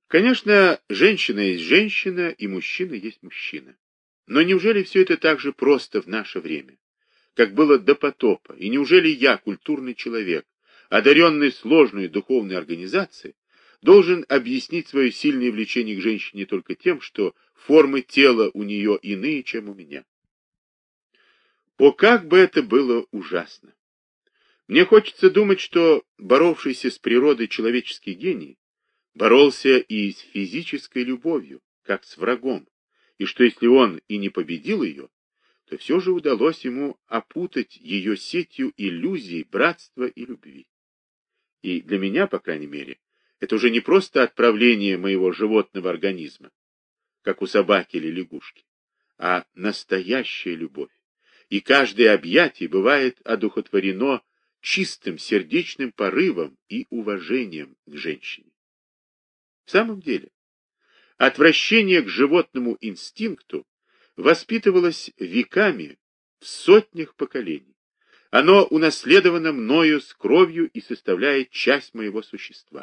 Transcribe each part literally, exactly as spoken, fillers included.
Конечно, женщина есть женщина, и мужчина есть мужчина. Но неужели все это так же просто в наше время, как было до потопа? И неужели я, культурный человек, одаренный сложной духовной организацией, должен объяснить свое сильное влечение к женщине только тем, что формы тела у нее иные, чем у меня? О, как бы это было ужасно! Мне хочется думать, что боровшийся с природой человеческий гений боролся и с физической любовью, как с врагом, и что если он и не победил ее, то все же удалось ему опутать ее сетью иллюзий, братства и любви. И для меня, по крайней мере, это уже не просто отправление моего животного организма, как у собаки или лягушки, а настоящая любовь. И каждое объятие бывает одухотворено чистым сердечным порывом и уважением к женщине. В самом деле, отвращение к животному инстинкту воспитывалось веками в сотнях поколений. Оно унаследовано мною с кровью и составляет часть моего существа.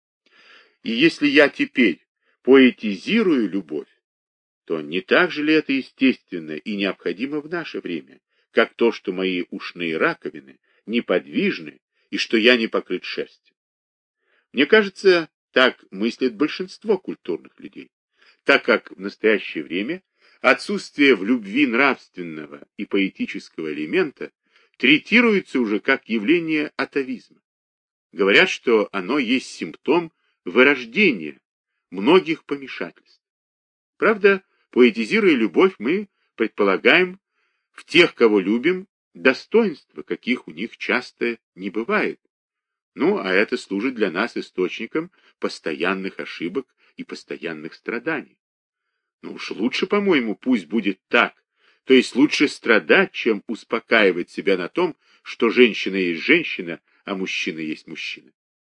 И если я теперь поэтизирую любовь, то не так же ли это естественно и необходимо в наше время, как то, что мои ушные раковины неподвижны и что я не покрыт шерстью? Мне кажется, так мыслит большинство культурных людей, так как в настоящее время отсутствие в любви нравственного и поэтического элемента третируется уже как явление атовизма. Говорят, что оно есть симптом вырождения многих помешательств. Правда, поэтизируя любовь, мы предполагаем в тех, кого любим, достоинства, каких у них часто не бывает. Ну, а это служит для нас источником постоянных ошибок и постоянных страданий. Ну уж лучше, по-моему, пусть будет так. То есть лучше страдать, чем успокаивать себя на том, что женщина есть женщина, а мужчина есть мужчина.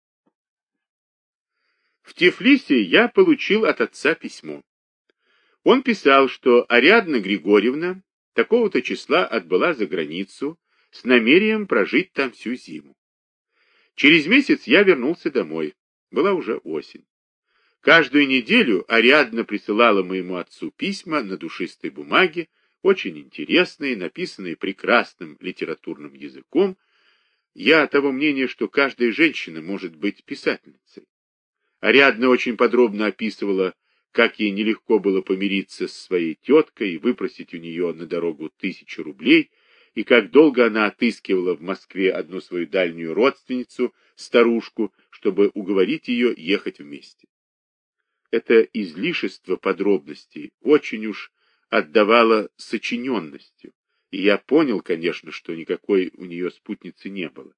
В Тифлисе я получил от отца письмо. Он писал, что Ариадна Григорьевна такого-то числа отбыла за границу с намерением прожить там всю зиму. Через месяц я вернулся домой. Была уже осень. Каждую неделю Ариадна присылала моему отцу письма на душистой бумаге, очень интересные, написанные прекрасным литературным языком. Я того мнения, что каждая женщина может быть писательницей. Ариадна очень подробно описывала, как ей нелегко было помириться с своей теткой и выпросить у нее на дорогу тысячу рублей, и как долго она отыскивала в Москве одну свою дальнюю родственницу, старушку, чтобы уговорить ее ехать вместе. Это излишество подробностей очень уж отдавало сочиненностью, и я понял, конечно, что никакой у нее спутницы не было.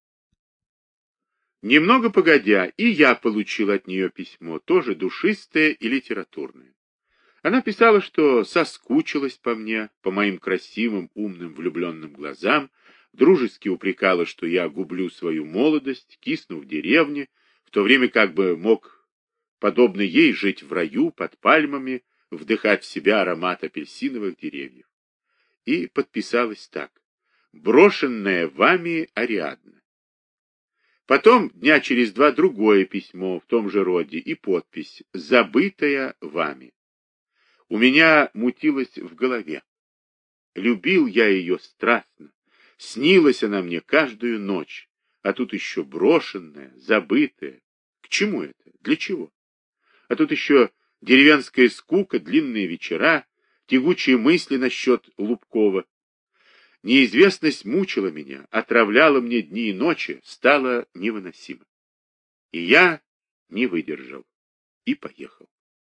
Немного погодя, и я получил от нее письмо, тоже душистое и литературное. Она писала, что соскучилась по мне, по моим красивым, умным, влюбленным глазам, дружески упрекала, что я гублю свою молодость, кисну в деревне, в то время как бы мог, подобно ей, жить в раю под пальмами, вдыхать в себя аромат апельсиновых деревьев. И подписалась так: «Брошенная вами Ариадна». Потом дня через два другое письмо в том же роде и подпись «Забытая вами». У меня мутилось в голове. Любил я ее страстно, снилась она мне каждую ночь, а тут еще брошенная, забытая. К чему это? Для чего? А тут еще деревенская скука, длинные вечера, тягучие мысли насчет Лубкова. Неизвестность мучила меня, отравляла мне дни и ночи, стала невыносима. И я не выдержал и поехал.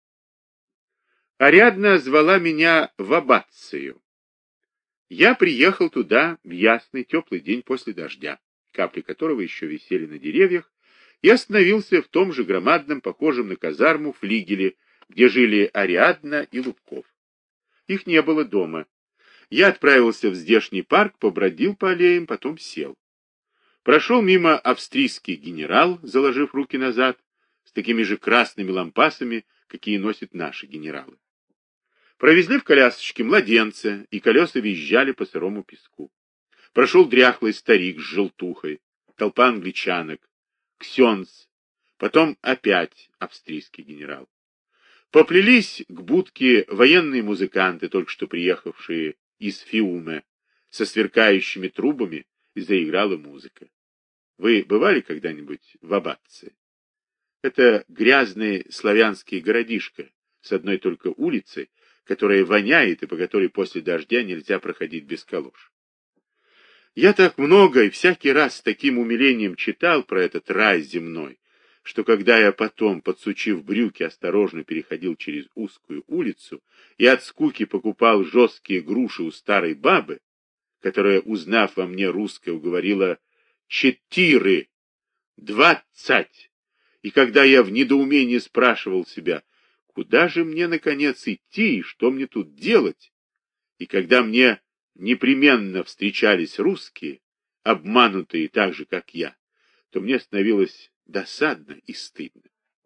Ариадна звала меня в аббацию. Я приехал туда в ясный теплый день после дождя, капли которого еще висели на деревьях, и остановился в том же громадном, похожем на казарму, флигеле, где жили Ариадна и Лубков. Их не было дома. Я отправился в здешний парк, побродил по аллеям, потом сел. Прошел мимо австрийский генерал, заложив руки назад, с такими же красными лампасами, какие носят наши генералы. Провезли в колясочке младенца, и колеса визжали по сырому песку. Прошел дряхлый старик с желтухой, толпа англичанок, ксенц, потом опять австрийский генерал. Поплелись к будке военные музыканты, только что приехавшие из Фиуме, со сверкающими трубами, и заиграла музыка. Вы бывали когда-нибудь в Аббатце? Это грязный славянский городишко с одной только улицей, которая воняет и по которой после дождя нельзя проходить без калош. Я так много и всякий раз с таким умилением читал про этот рай земной, что когда я потом, подсучив брюки, осторожно переходил через узкую улицу и от скуки покупал жесткие груши у старой бабы, которая, узнав во мне русское, уговорила «четыре, двадцать», и когда я в недоумении спрашивал себя, куда же мне, наконец, идти и что мне тут делать, и когда мне непременно встречались русские, обманутые так же, как я, то мне становилось досадно и стыдно.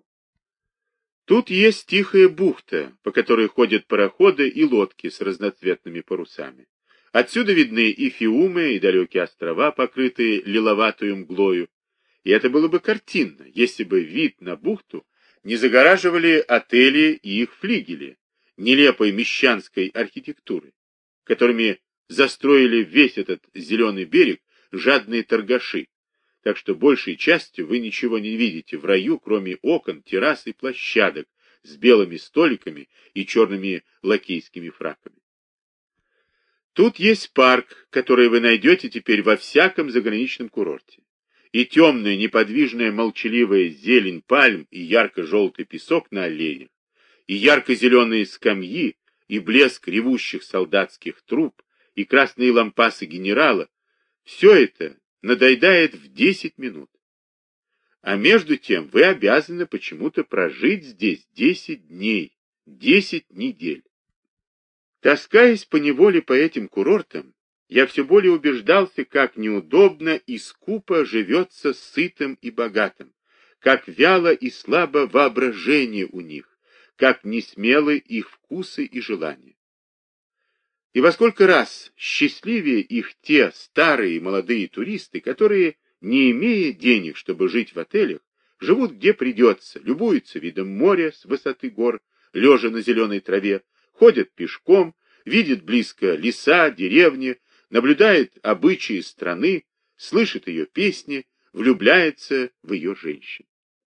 Тут есть тихая бухта, по которой ходят пароходы и лодки с разноцветными парусами. Отсюда видны и Фиумы, и далекие острова, покрытые лиловатую мглою. И это было бы картинно, если бы вид на бухту не загораживали отели и их флигели, нелепой мещанской архитектуры, которыми застроили весь этот зеленый берег жадные торгаши, так что большей частью вы ничего не видите в раю, кроме окон, террас и площадок с белыми столиками и черными лакейскими фраками. Тут есть парк, который вы найдете теперь во всяком заграничном курорте. И темная, неподвижная, молчаливая зелень пальм, и ярко-желтый песок на аллеях, и ярко-зеленые скамьи, и блеск ревущих солдатских труб, и красные лампасы генерала — все это надоедает в десять минут. А между тем вы обязаны почему-то прожить здесь десять дней, десять недель. Таскаясь поневоле по этим курортам, я все более убеждался, как неудобно и скупо живется сытым и богатым, как вяло и слабо воображение у них, как несмелы их вкусы и желания. И во сколько раз счастливее их те старые и молодые туристы, которые, не имея денег, чтобы жить в отелях, живут где придется, любуются видом моря с высоты гор, лежа на зеленой траве, ходят пешком, видят близко леса, деревни, наблюдает обычаи страны, слышит ее песни, влюбляется в ее женщин.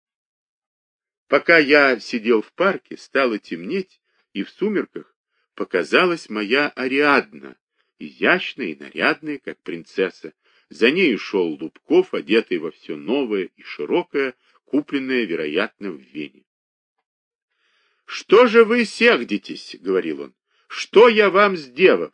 Пока я сидел в парке, стало темнеть, и в сумерках показалась моя Ариадна, изящная и нарядная, как принцесса. За нею шел Лубков, одетый во все новое и широкое, купленное, вероятно, в Вене. — Что же вы сердитесь? — говорил он. — Что я вам сделал?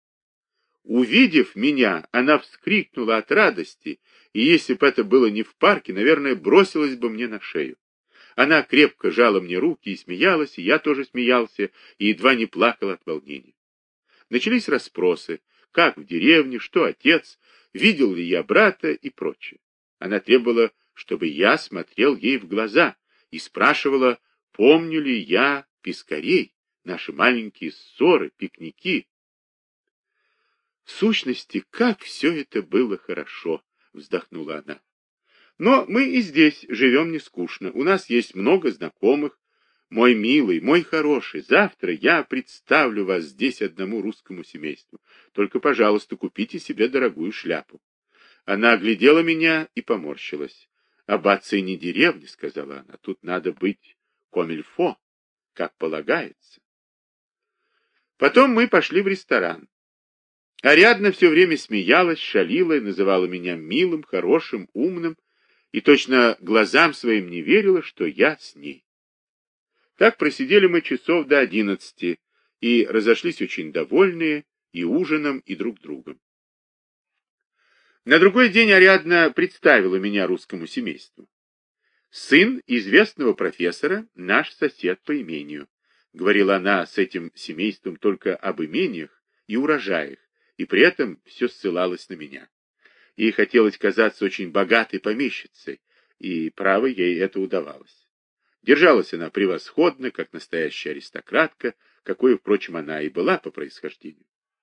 Увидев меня, она вскрикнула от радости, и если бы это было не в парке, наверное, бросилась бы мне на шею. Она крепко жала мне руки и смеялась, и я тоже смеялся, и едва не плакал от волнения. Начались расспросы, как в деревне, что отец, видел ли я брата и прочее. Она требовала, чтобы я смотрел ей в глаза, и спрашивала, помню ли я пескарей, наши маленькие ссоры, пикники. В сущности, как все это было хорошо, вздохнула она. Но мы и здесь живем не скучно. У нас есть много знакомых. Мой милый, мой хороший, завтра я представлю вас здесь одному русскому семейству. Только, пожалуйста, купите себе дорогую шляпу. Она оглядела меня и поморщилась. Аббатция не деревня, сказала она. Тут надо быть комильфо, как полагается. Потом мы пошли в ресторан. Ариадна все время смеялась, шалила и называла меня милым, хорошим, умным, и точно глазам своим не верила, что я с ней. Так просидели мы часов до одиннадцати и разошлись очень довольные и ужином, и друг другом. На другой день Ариадна представила меня русскому семейству. Сын известного профессора, наш сосед по имению. Говорила она с этим семейством только об имениях и урожаях, и при этом все ссылалось на меня. Ей хотелось казаться очень богатой помещицей, и, право, ей это удавалось. Держалась она превосходно, как настоящая аристократка, какой, впрочем, она и была по происхождению.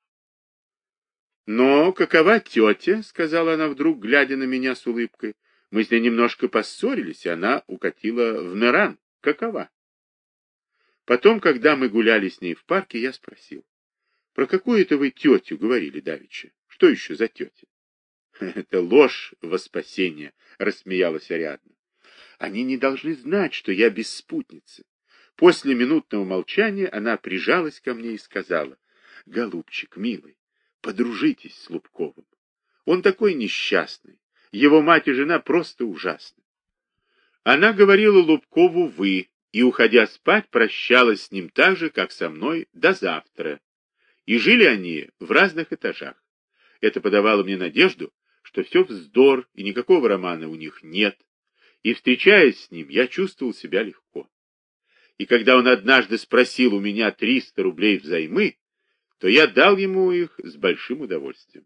«Но какова тетя?» — сказала она вдруг, глядя на меня с улыбкой. «Мы с ней немножко поссорились, и она укатила в Меран. Какова?» Потом, когда мы гуляли с ней в парке, я спросил: про какую это вы тетю говорили давеча? Что еще за тетя? Это ложь во спасение, рассмеялась Ариадна. Они не должны знать, что я без спутницы. После минутного молчания она прижалась ко мне и сказала: голубчик, милый, подружитесь с Лубковым. Он такой несчастный. Его мать и жена просто ужасны. Она говорила Лубкову «вы», и, уходя спать, прощалась с ним так же, как со мной, до завтра. И жили они в разных этажах. Это подавало мне надежду, что все вздор, и никакого романа у них нет. И, встречаясь с ним, я чувствовал себя легко. И когда он однажды спросил у меня триста рублей взаймы, то я дал ему их с большим удовольствием.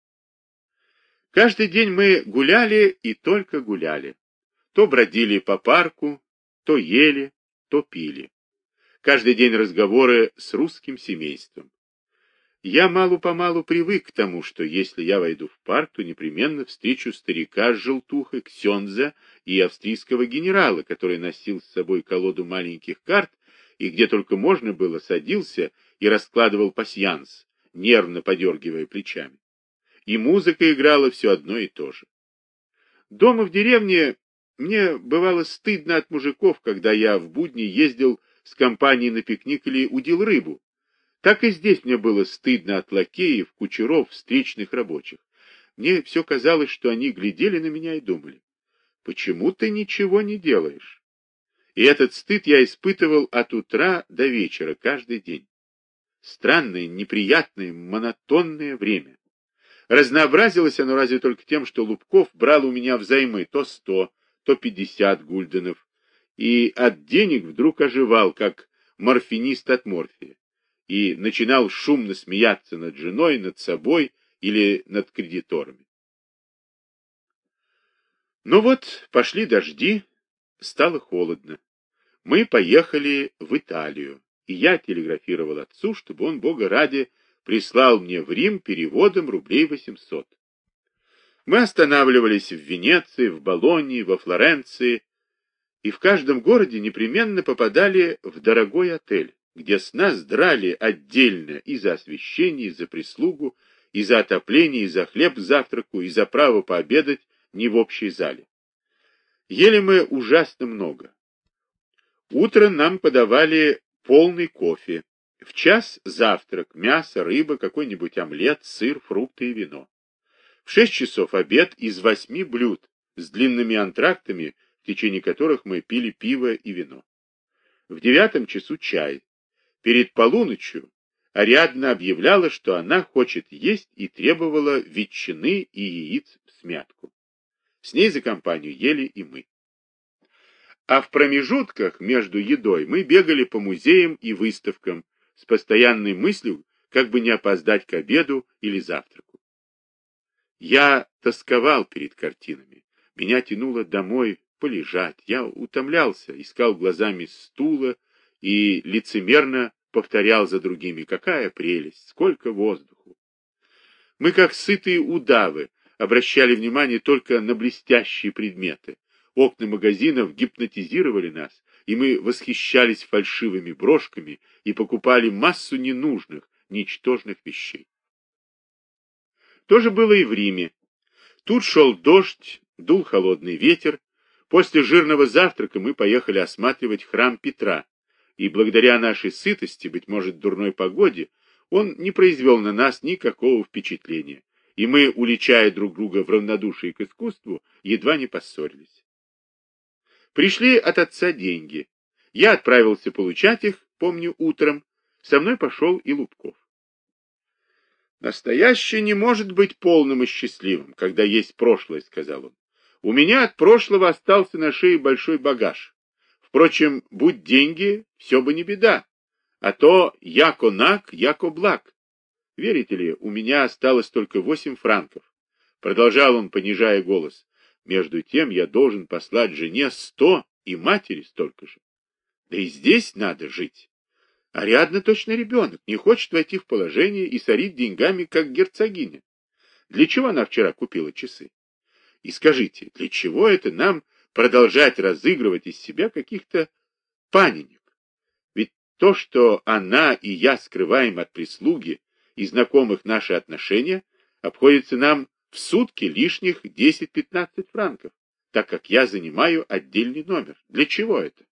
Каждый день мы гуляли и только гуляли. То бродили по парку, то ели, то пили. Каждый день разговоры с русским семейством. Я мало-помалу привык к тому, что если я войду в парк, то непременно встречу старика с желтухой, ксенза и австрийского генерала, который носил с собой колоду маленьких карт и где только можно было садился и раскладывал пасьянс, нервно подергивая плечами. И музыка играла все одно и то же. Дома в деревне мне бывало стыдно от мужиков, когда я в будни ездил с компанией на пикник или удил рыбу. Так и здесь мне было стыдно от лакеев, кучеров, встречных рабочих. Мне все казалось, что они глядели на меня и думали: почему ты ничего не делаешь? И этот стыд я испытывал от утра до вечера, каждый день. Странное, неприятное, монотонное время. Разнообразилось оно разве только тем, что Лубков брал у меня взаймы то сто, то пятьдесят гульденов, и от денег вдруг оживал, как морфинист от морфия, и начинал шумно смеяться над женой, над собой или над кредиторами. Ну вот, пошли дожди, стало холодно. Мы поехали в Италию, и я телеграфировал отцу, чтобы он, Бога ради, прислал мне в Рим переводом рублей восемьсот. Мы останавливались в Венеции, в Болоньи, во Флоренции, и в каждом городе непременно попадали в дорогой отель, где с нас драли отдельно и за освещение, и за прислугу, и за отопление, и за хлеб к завтраку, и за право пообедать не в общей зале. Ели мы ужасно много. Утром нам подавали полный кофе. В час завтрак, мясо, рыба, какой-нибудь омлет, сыр, фрукты и вино. В шесть часов обед из восьми блюд с длинными антрактами, в течение которых мы пили пиво и вино. В девятом часу чай. Перед полуночью Ариадна объявляла, что она хочет есть, и требовала ветчины и яиц в смятку. С ней за компанию ели и мы. А в промежутках между едой мы бегали по музеям и выставкам с постоянной мыслью, как бы не опоздать к обеду или завтраку. Я тосковал перед картинами. Меня тянуло домой полежать. Я утомлялся, искал глазами стула и лицемерно повторял за другими: какая прелесть, сколько воздуху. Мы, как сытые удавы, обращали внимание только на блестящие предметы. Окна магазинов гипнотизировали нас, и мы восхищались фальшивыми брошками и покупали массу ненужных, ничтожных вещей. То же было и в Риме. Тут шел дождь, дул холодный ветер. После жирного завтрака мы поехали осматривать храм Петра, и благодаря нашей сытости, быть может, дурной погоде, он не произвел на нас никакого впечатления, и мы, уличая друг друга в равнодушии к искусству, едва не поссорились. Пришли от отца деньги. Я отправился получать их, помню, утром. Со мной пошел и Лубков. «Настоящее не может быть полным и счастливым, когда есть прошлое», — сказал он. «У меня от прошлого остался на шее большой багаж. Впрочем, будь деньги, все бы не беда. А то яко наг, яко благ. Верите ли, у меня осталось только восемь франков». Продолжал он, понижая голос. «Между тем я должен послать жене сто и матери столько же. Да и здесь надо жить. Ариадна точно ребенок, не хочет войти в положение и сорить деньгами, как герцогиня. Для чего она вчера купила часы? И скажите, для чего это нам продолжать разыгрывать из себя каких-то паненек? Ведь то, что она и я скрываем от прислуги и знакомых наши отношения, обходится нам в сутки лишних десять-пятнадцать франков, так как я занимаю отдельный номер. Для чего это?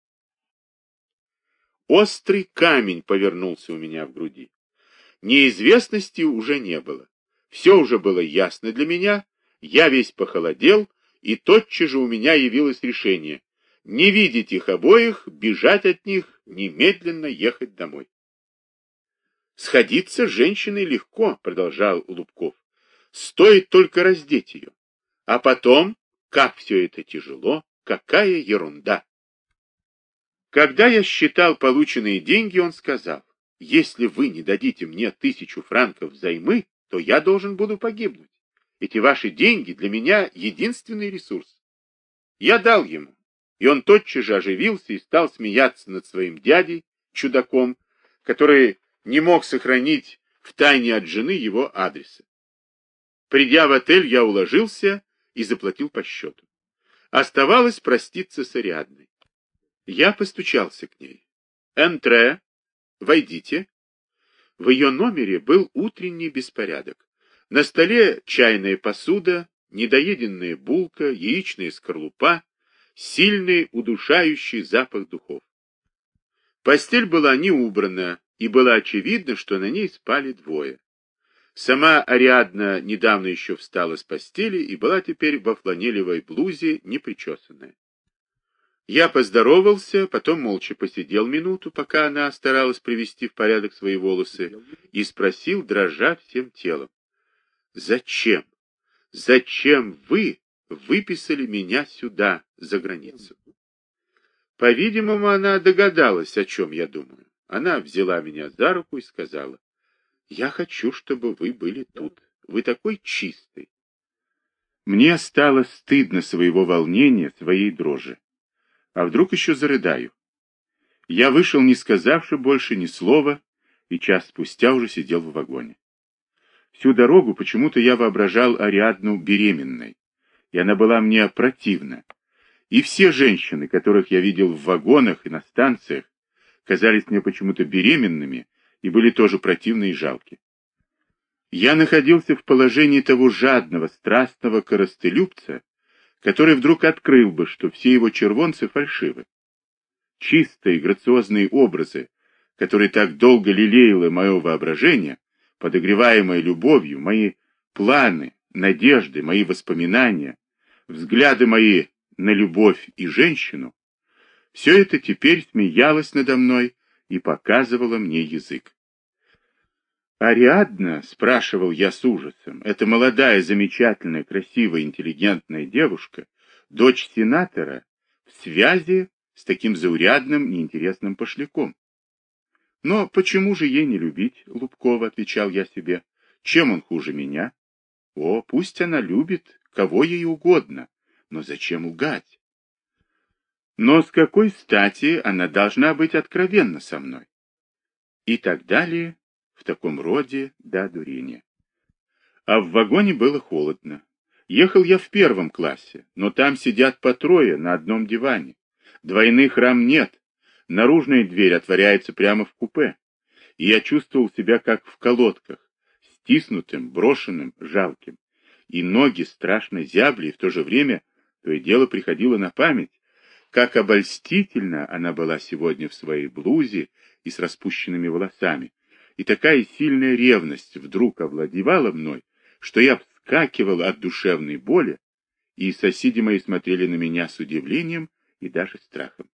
Острый камень повернулся у меня в груди. Неизвестности уже не было. Все уже было ясно для меня, я весь похолодел, и тотчас же у меня явилось решение не видеть их обоих, бежать от них, немедленно ехать домой. «Сходиться с женщиной легко», — продолжал Лубков. «Стоит только раздеть ее. А потом, как все это тяжело, какая ерунда». Когда я считал полученные деньги, он сказал: «Если вы не дадите мне тысячу франков взаймы, то я должен буду погибнуть. Эти ваши деньги для меня единственный ресурс». Я дал ему, и он тотчас же оживился и стал смеяться над своим дядей, чудаком, который не мог сохранить в тайне от жены его адреса. Придя в отель, я уложился и заплатил по счету. Оставалось проститься с Ариадной. Я постучался к ней. «Энтре, войдите». В ее номере был утренний беспорядок. На столе чайная посуда, недоеденная булка, яичная скорлупа, сильный удушающий запах духов. Постель была не убрана, и было очевидно, что на ней спали двое. Сама Ариадна недавно еще встала с постели и была теперь во фланелевой блузе, непричесанная. Я поздоровался, потом молча посидел минуту, пока она старалась привести в порядок свои волосы, и спросил, дрожа всем телом: «Зачем? Зачем вы выписали меня сюда, за границу?» По-видимому, она догадалась, о чем я думаю. Она взяла меня за руку и сказала: «Я хочу, чтобы вы были тут. Вы такой чистый». Мне стало стыдно своего волнения, своей дрожи. А вдруг еще зарыдаю? Я вышел, не сказавши больше ни слова, и час спустя уже сидел в вагоне. Всю дорогу почему-то я воображал Ариадну беременной, и она была мне противна. И все женщины, которых я видел в вагонах и на станциях, казались мне почему-то беременными и были тоже противны и жалки. Я находился в положении того жадного, страстного коростылюбца, который вдруг открыл бы, что все его червонцы фальшивы. Чистые, грациозные образы, которые так долго лелеяло мое воображение, подогреваемое любовью, мои планы, надежды, мои воспоминания, взгляды мои на любовь и женщину, все это теперь смеялось надо мной и показывало мне язык. «Ариадна?» — спрашивал я с ужасом. «Это молодая, замечательная, красивая, интеллигентная девушка, дочь сенатора, в связи с таким заурядным, неинтересным пошляком». «Но почему же ей не любить Лубкова?» — отвечал я себе. «Чем он хуже меня? О, пусть она любит, кого ей угодно, но зачем лгать? Но с какой стати она должна быть откровенна со мной?» И так далее. В таком роде до одурения. А в вагоне было холодно. Ехал я в первом классе, но там сидят по трое на одном диване. Двойных рам нет. Наружная дверь отворяется прямо в купе. И я чувствовал себя как в колодках, стиснутым, брошенным, жалким. И ноги страшно зябли, и в то же время то и дело приходило на память, как обольстительно она была сегодня в своей блузе и с распущенными волосами. И такая сильная ревность вдруг овладевала мной, что я вскакивал от душевной боли, и соседи мои смотрели на меня с удивлением и даже страхом.